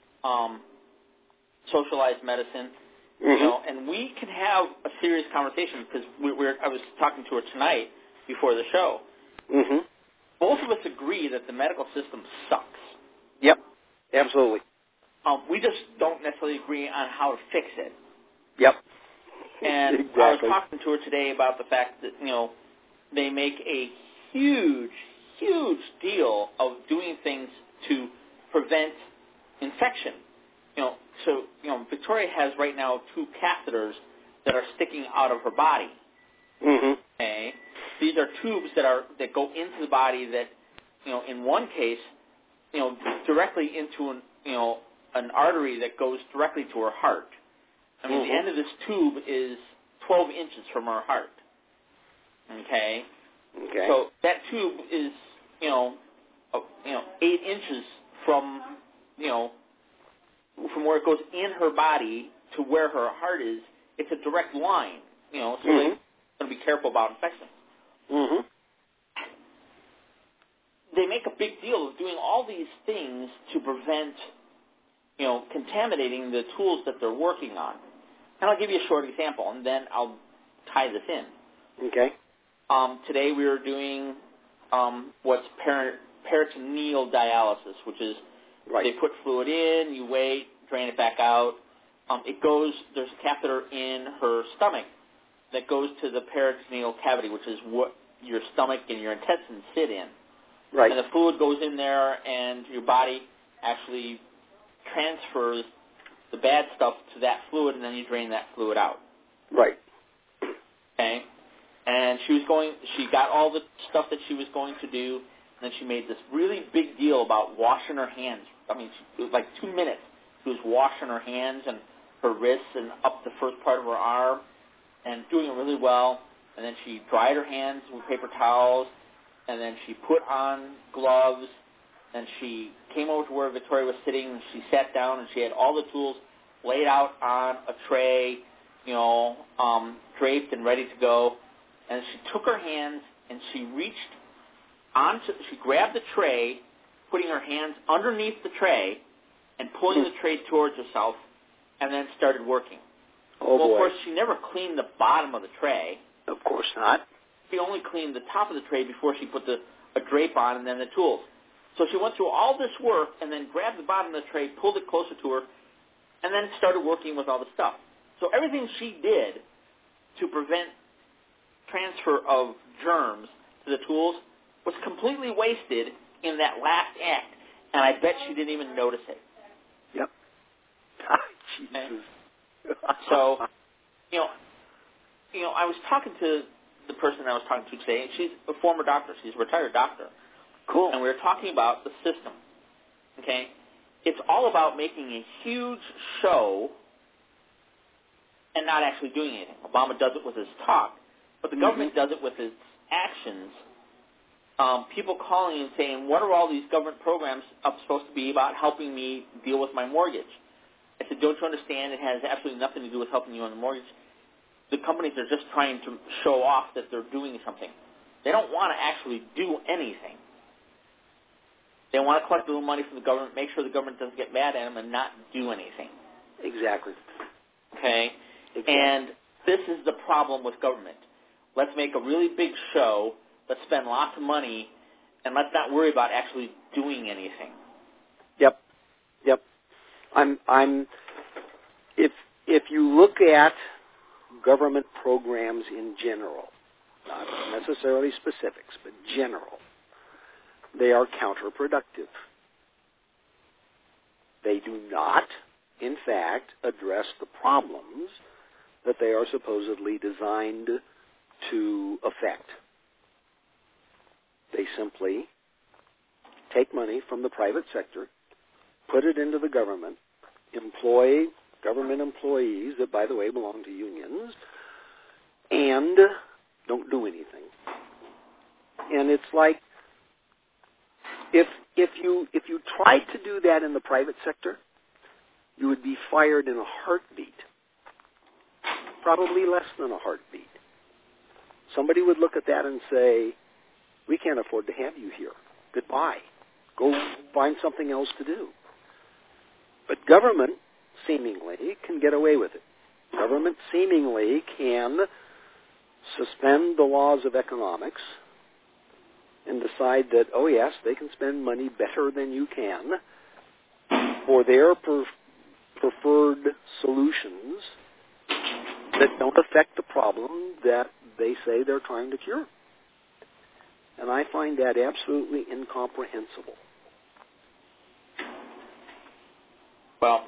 socialized medicine, and we can have a serious conversation because I was talking to her tonight before the show. Mm-hmm. Both of us agree that the medical system sucks. Yep, absolutely. We just don't necessarily agree on how to fix it. Yep. And exactly. I was talking to her today about the fact that, they make a huge, huge deal of doing things to prevent infection. So Victoria has right now 2 catheters that are sticking out of her body. Mm-hmm. Okay? These are tubes that go into the body that, in one case, directly into an artery that goes directly to her heart. I mean, the end of this tube is 12 inches from her heart. Okay? So that tube is, 8 inches from where it goes in her body to where her heart is. It's a direct line, so they're going to be careful about infection. Mm-hmm. They make a big deal of doing all these things to prevent contaminating the tools that they're working on. And I'll give you a short example, and then I'll tie this in. Okay. Today we were doing what's peritoneal dialysis, which is they put fluid in, you wait, drain it back out. There's a catheter in her stomach that goes to the peritoneal cavity, which is what your stomach and your intestines sit in. Right. And the fluid goes in there, and your body actually transfers the bad stuff to that fluid, and then you drain that fluid out. Right. Okay? And she got all the stuff that she was going to do, and then she made this really big deal about washing her hands. I mean, it was like 2 minutes. She was washing her hands and her wrists and up the first part of her arm and doing it really well. And then she dried her hands with paper towels, and then she put on gloves, and she came over to where Victoria was sitting, and she sat down, and she had all the tools laid out on a tray, draped and ready to go. And she took her hands, and she grabbed the tray, putting her hands underneath the tray, and pulling the tray towards herself, and then started working. Oh, well, boy. Of course, she never cleaned the bottom of the tray. Of course not. She only cleaned the top of the tray before she put a drape on and then the tools. So she went through all this work and then grabbed the bottom of the tray, pulled it closer to her, and then started working with all the stuff. So everything she did to prevent transfer of germs to the tools was completely wasted in that last act, and I bet she didn't even notice it. Yep. Jesus. So, you know, I was talking to the person I was talking to today, and she's a former doctor. She's a retired doctor. Cool. And we were talking about the system, okay? It's all about making a huge show and not actually doing anything. Obama does it with his talk, but the government does it with its actions. People calling and saying, what are all these government programs supposed to be about helping me deal with my mortgage? I said, don't you understand it has absolutely nothing to do with helping you on the mortgage? The companies are just trying to show off that they're doing something. They don't want to actually do anything. They want to collect a little money from the government, make sure the government doesn't get mad at them, and not do anything. Exactly. Okay? Exactly. And this is the problem with government. Let's make a really big show, let's spend lots of money, and let's not worry about actually doing anything. Yep. If you look at government programs in general, not necessarily specifics, but general, they are counterproductive. They do not, in fact, address the problems that they are supposedly designed to affect. They simply take money from the private sector, put it into the government, employ government employees that, by the way, belong to unions, and don't do anything. And it's like if you tried to do that in the private sector, you would be fired in a heartbeat. Probably less than a heartbeat. Somebody would look at that and say, we can't afford to have you here. Goodbye. Go find something else to do. But government, seemingly, can get away with it. Government seemingly can suspend the laws of economics and decide that, oh yes, they can spend money better than you can for their preferred solutions that don't affect the problem that they say they're trying to cure. And I find that absolutely incomprehensible. Well,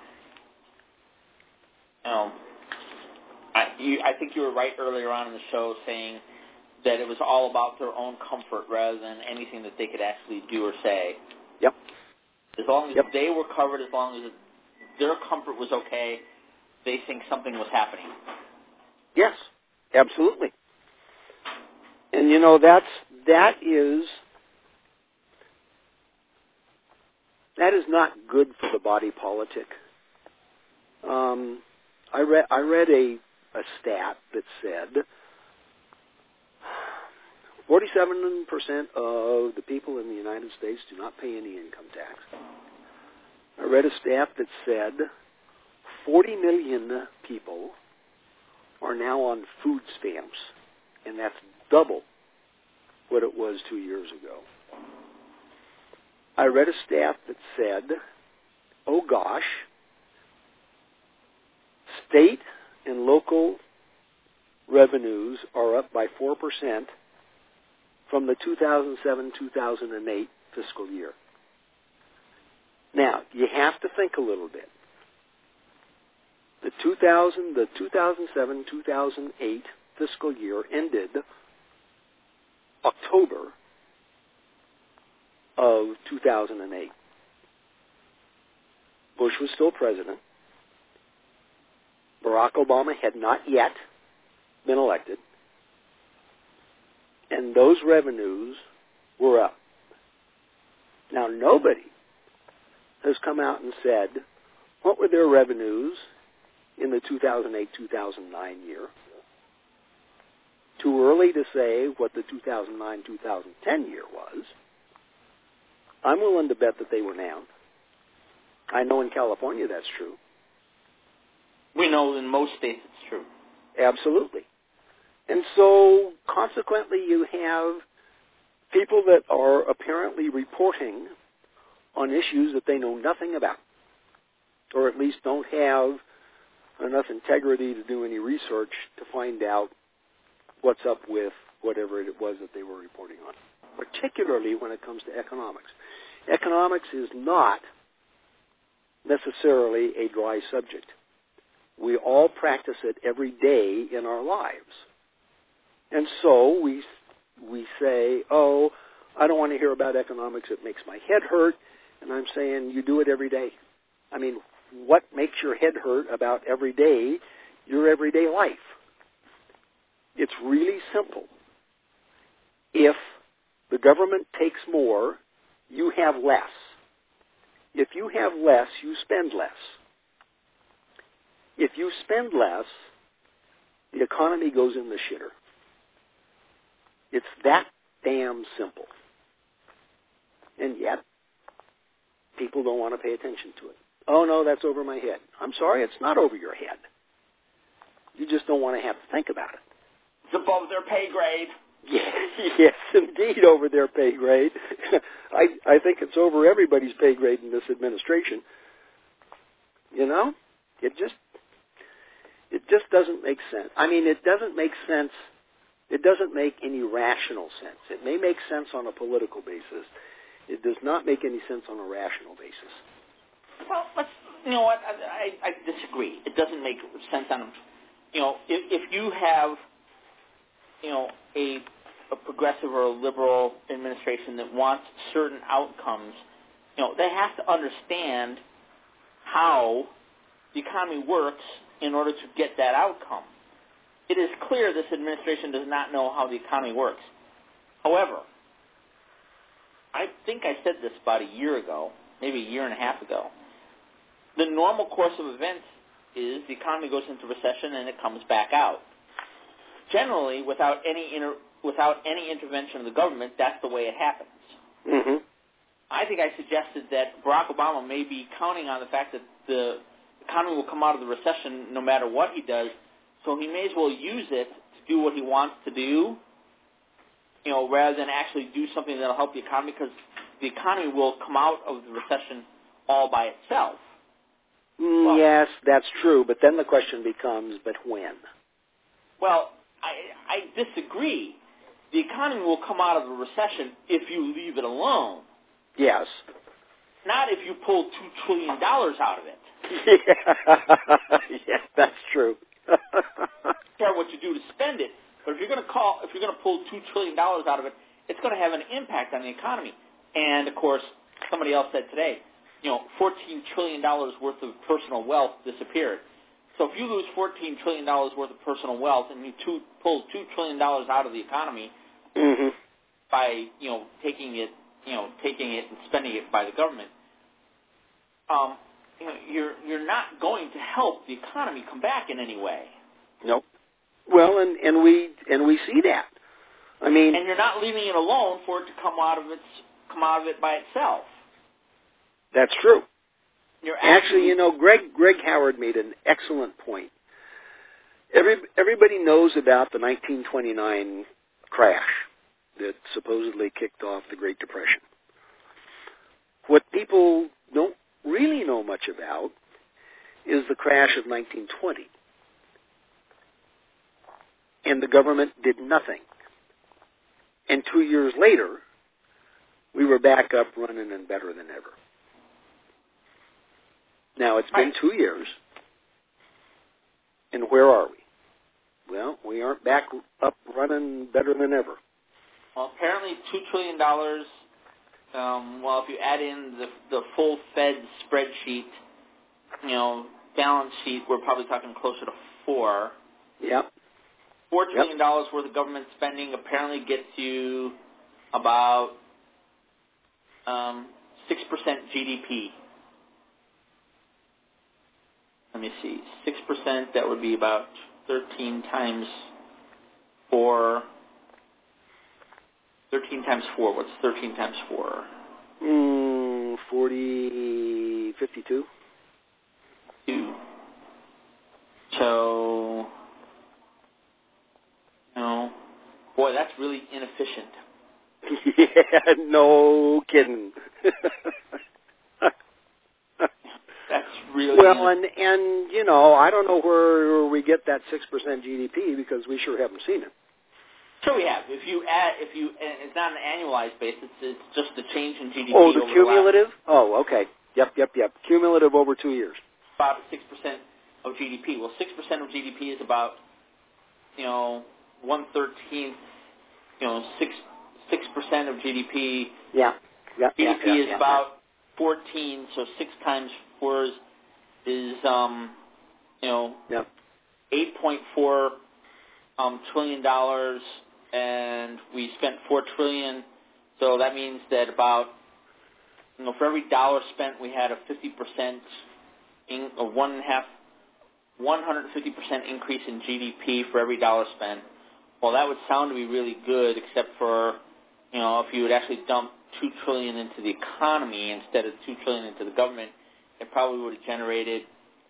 I think you were right earlier on in the show saying that it was all about their own comfort rather than anything that they could actually do or say. Yep. As long as they were covered, as long as their comfort was okay, they think something was happening. Yes, absolutely. And you know, that is not good for the body politic. I read a stat that said 47% of the people in the United States do not pay any income tax. I read a stat that said 40 million people are now on food stamps, and that's double what it was 2 years ago. I read a stat that said, oh gosh, state and local revenues are up by 4% from the 2007-2008 fiscal year. Now, you have to think a little bit. The 2007-2008 fiscal year ended October of 2008. Bush was still president. Barack Obama had not yet been elected. And those revenues were up. Now, nobody has come out and said, what were their revenues in the 2008-2009 year? Too early to say what the 2009-2010 year was. I'm willing to bet that they were down. I know in California that's true. We know in most states it's true. Absolutely. And so, consequently, you have people that are apparently reporting on issues that they know nothing about, or at least don't have enough integrity to do any research to find out what's up with whatever it was that they were reporting on, particularly when it comes to economics. Economics is not necessarily a dry subject. We all practice it every day in our lives. And so we say, oh, I don't want to hear about economics. It makes my head hurt. And I'm saying you do it every day. I mean, what makes your head hurt about every day, your everyday life? It's really simple. If the government takes more, you have less. If you have less, you spend less. If you spend less, the economy goes in the shitter. It's that damn simple. And yet, people don't want to pay attention to it. Oh, no, that's over my head. I'm sorry, it's not over your head. You just don't want to have to think about it. It's above their pay grade. Yes, indeed, over their pay grade. I think it's over everybody's pay grade in this administration. You know, it just doesn't make sense. I mean, it doesn't make sense. It doesn't make any rational sense. It may make sense on a political basis. It does not make any sense on a rational basis. Well, you know what? I disagree. It doesn't make sense on, if you have, a progressive or a liberal administration that wants certain outcomes, they have to understand how the economy works in order to get that outcome. It is clear this administration does not know how the economy works. However, I think I said this about a year ago, maybe a year and a half ago. The normal course of events is the economy goes into recession and it comes back out. Generally, without any intervention of the government, that's the way it happens. Mm-hmm. I think I suggested that Barack Obama may be counting on the fact that the economy will come out of the recession no matter what he does, so he may as well use it to do what he wants to do, rather than actually do something that will help the economy, because the economy will come out of the recession all by itself. Yes, that's true, but then the question becomes, but when? Well, I disagree. The economy will come out of the recession if you leave it alone. Yes. Not if you pull $2 trillion out of it. Yes, that's true. I don't care what you do to spend it, but if you're going to pull $2 trillion out of it, it's going to have an impact on the economy. And of course, somebody else said today, $14 trillion worth of personal wealth disappeared. So if you lose $14 trillion worth of personal wealth and you pull $2 trillion out of the economy mm-hmm. by taking it and spending it by the government, you're not going to help the economy come back in any way. Nope. Well, and we see that. I mean, and you're not leaving it alone for it to come out of it by itself. That's true. You're actually, Greg Howard made an excellent point. Everybody knows about the 1929 crash that supposedly kicked off the Great Depression. What people don't really know much about is the crash of 1920. And the government did nothing. And 2 years later, we were back up running and better than ever. Now, it's been 2 years, and where are we? Well, we aren't back up running better than ever. Well, apparently $2 trillion, if you add in the full Fed spreadsheet, balance sheet, we're probably talking closer to 4. Yep. $4 trillion worth of government spending apparently gets you about 6% GDP. Let me see. 6%, that would be about 13 times 4. 13 times 4. What's 13 times 4? 40.52. So, boy, that's really inefficient. Yeah, no kidding. That's really well, and I don't know where we get that 6% GDP because we sure haven't seen it. Sure, we have. If you, and it's not an annualized basis. It's just the change in GDP. Oh, the over cumulative? The last, okay. Yep. Cumulative over 2 years. About 6% of GDP. Well, 6% of GDP is about, 1/13. 6% of GDP. Yeah. GDP is about 14. So 6 times 4 is $8.4 trillion dollars, and we spent $4 trillion. So that means that about for every dollar spent, we had a 50% 150% increase in GDP for every dollar spent. Well, that would sound to be really good, except for if you would actually dump $2 trillion into the economy instead of $2 trillion into the government, it probably would have generated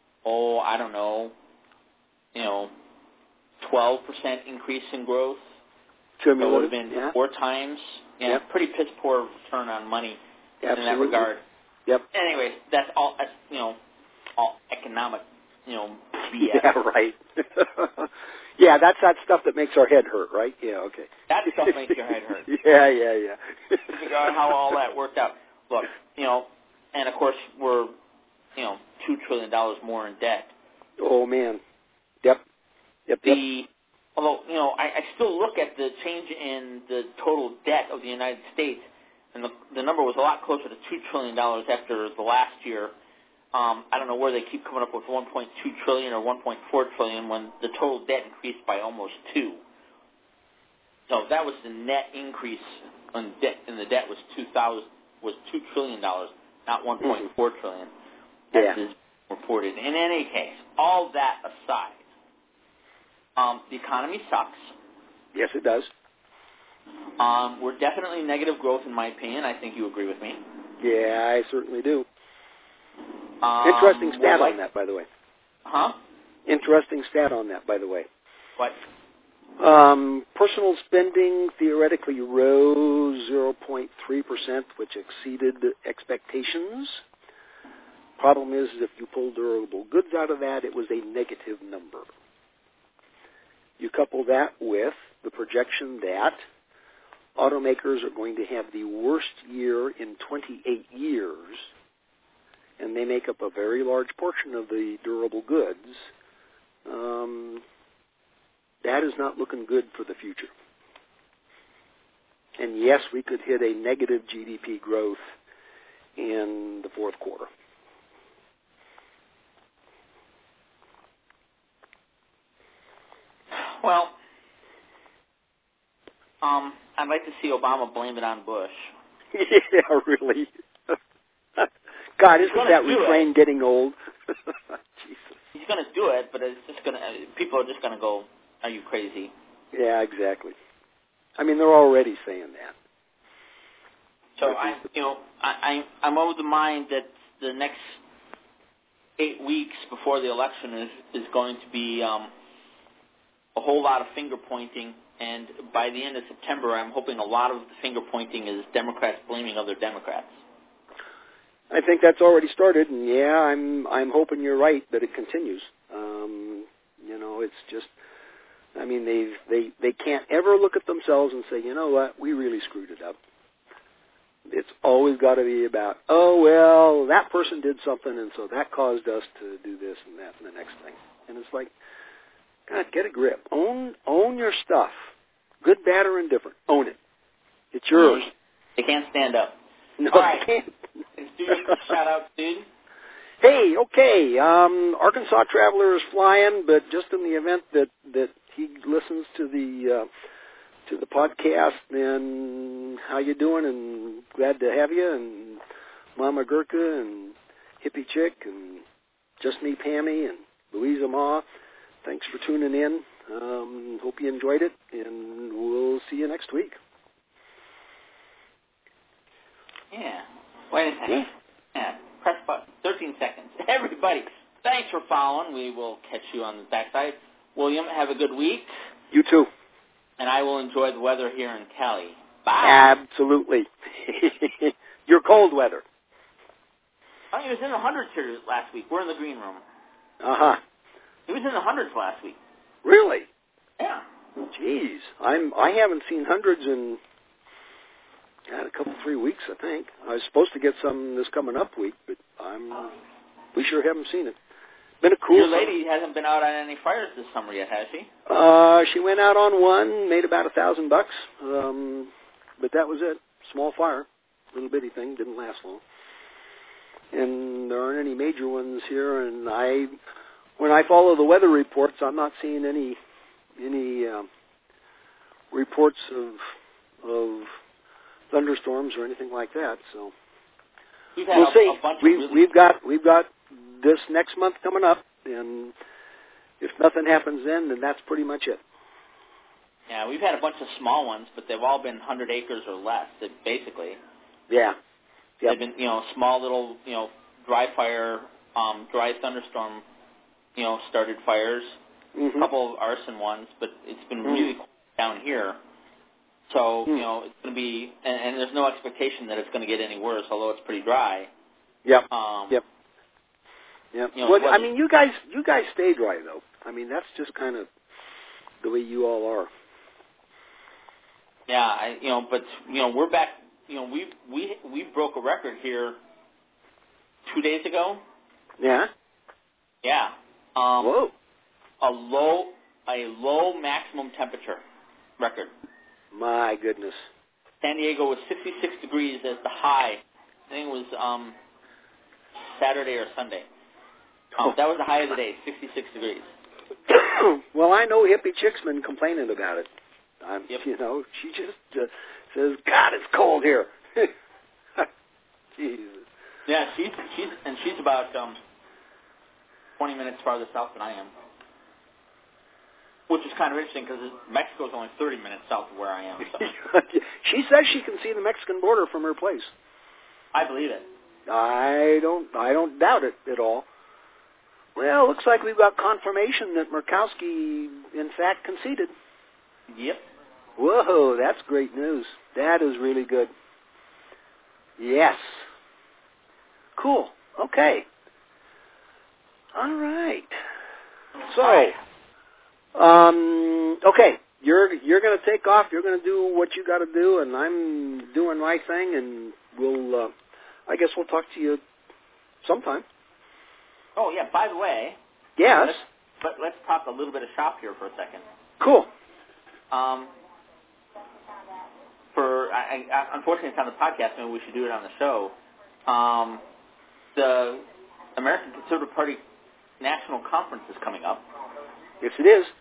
12% increase in growth. That would have been 4 times. Pretty piss poor return on money in that regard. Yep. Anyways, that's all. That's all economic, BS. Yeah, right. Yeah, that's that stuff that makes our head hurt, right? Yeah, okay. That stuff makes your head hurt. Yeah. Figure out how all that worked out. Look, and of course we're, $2 trillion more in debt. Oh man. Yep. Although, I still look at the change in the total debt of the United States, and the number was a lot closer to $2 trillion after the last year. I don't know where they keep coming up with 1.2 trillion or 1.4 trillion when the total debt increased by almost 2. So that was the net increase in the debt was $2 trillion, not 1.4 trillion. That is reported. In any case, all that aside, the economy sucks. Yes, it does. We're definitely negative growth, in my opinion. I think you agree with me. Yeah, I certainly do. Interesting stat on that, by the way. Huh? Interesting stat on that, by the way. What? Personal spending theoretically rose 0.3%, which exceeded expectations. Problem is, if you pull durable goods out of that, it was a negative number. You couple that with the projection that automakers are going to have the worst year in 28 years, and they make up a very large portion of the durable goods, that is not looking good for the future. And yes, we could hit a negative GDP growth in the fourth quarter. Well, I'd like to see Obama blame it on Bush. Yeah, really. God, isn't that refrain getting old? Jesus. He's going to do it, but it's just people are just going to go, "Are you crazy?" Yeah, exactly. I mean, they're already saying that. So I'm of the mind that the next 8 weeks before the election is going to be a whole lot of finger pointing, and by the end of September, I'm hoping a lot of the finger pointing is Democrats blaming other Democrats. I think that's already started, and yeah, I'm hoping you're right that it continues. It's just, I mean, they can't ever look at themselves and say, you know what, we really screwed it up. It's always got to be about, oh well, that person did something, and so that caused us to do this and that and the next thing. And it's like, God, get a grip. Own your stuff. Good, bad, or indifferent. Own it. It's yours. They can't stand up. No, all right. They can't. Let's do your quick shout-out, dude. Hey, okay. Arkansas Traveler is flying, but just in the event that he listens to the podcast, then how you doing? And glad to have you. And Mama Gurka and Hippie Chick and Just Me Pammy and Louisa Ma. Thanks for tuning in. Hope you enjoyed it, and we'll see you next week. Yeah. Wait a second. 13 seconds. Everybody, thanks for following. We will catch you on the backside. William, have a good week. You too. And I will enjoy the weather here in Cali. Bye. Absolutely. Your cold weather. Oh, it was in the hundreds here last week. We're in the green room. Uh-huh. It was in the hundreds last week. Really? Yeah. Jeez. I haven't seen hundreds in a couple, 3 weeks, I think. I was supposed to get some this coming up week, but we sure haven't seen it. Been a cool Your lady hasn't been out on any fires this summer yet, has she? She went out on one, made about $1,000, but that was it. Small fire, little bitty thing, didn't last long. And there aren't any major ones here. And when I follow the weather reports, I'm not seeing any reports of thunderstorms or anything like that. So we'll see. A bunch We've got this next month coming up, and if nothing happens then that's pretty much it. Yeah, we've had a bunch of small ones, but they've all been 100 acres or less, basically. Yeah. Yep. They've been, small little, dry fire, dry thunderstorm, started fires. Mm-hmm. A couple of arson ones, but it's been really cold down here. So, it's going to be, and there's no expectation that it's going to get any worse, although it's pretty dry. Yep. Yep. Well, I mean, you guys stay dry though. I mean, that's just kind of the way you all are. Yeah, but we're back. We broke a record here 2 days ago. Yeah. Yeah. Whoa. A low maximum temperature record. My goodness. San Diego was 66 degrees as the high. I think it was Saturday or Sunday. That was the high of the day, 66 degrees. Well, I know hippie chick's been complaining about it. Yep. She just says, "God, it's cold here." Jesus. Yeah, she's about 20 minutes farther south than I am, which is kind of interesting because Mexico's only 30 minutes south of where I am. So. She says she can see the Mexican border from her place. I believe it. I don't doubt it at all. Well, looks like we've got confirmation that Murkowski, in fact, conceded. Yep. Whoa, that's great news. That is really good. Yes. Cool. Okay. All right. So, okay, you're going to take off. You're going to do what you got to do, and I'm doing my thing, and I guess we'll talk to you sometime. Oh, yeah, by the way. Yes. Let's talk a little bit of shop here for a second. Cool. Unfortunately, it's on the podcast. Maybe we should do it on the show. The American Conservative Party National Conference is coming up. Yes, it is.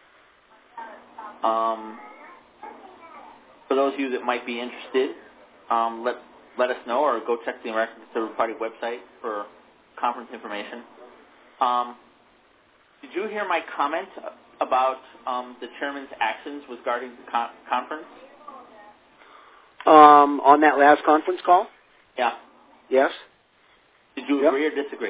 For those of you that might be interested, let us know, or go check the American Conservative Party website for conference information. Did you hear my comment about the chairman's actions regarding the conference? On that last conference call? Yeah. Yes. Did you agree or disagree?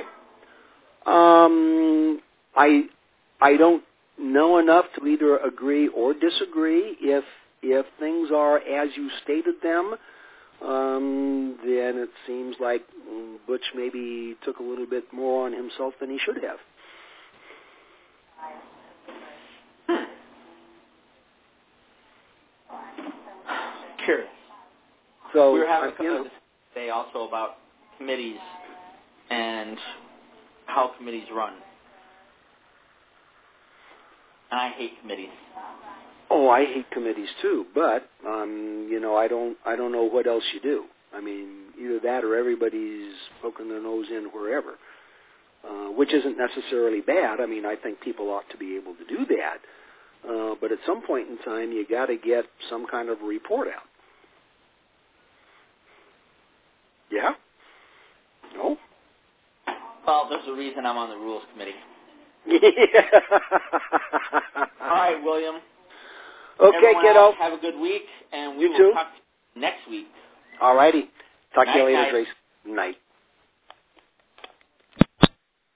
I don't know enough to either agree or disagree. If things are as you stated them, then it seems like Butch maybe took a little bit more on himself than he should have. Curious. So we were having a discussion today also about committees and how committees run. And I hate committees. Oh, I hate committees too, but I don't know what else you do. I mean, either that or everybody's poking their nose in wherever, which isn't necessarily bad. I mean, I think people ought to be able to do that, but at some point in time, you got to get some kind of report out. Yeah? No? Well, there's a reason I'm on the Rules Committee. Yeah. All right, William. Okay, everyone kiddo. Else, have a good week, and we will talk next week. All righty. Talk to you later, Night. Grace. Night.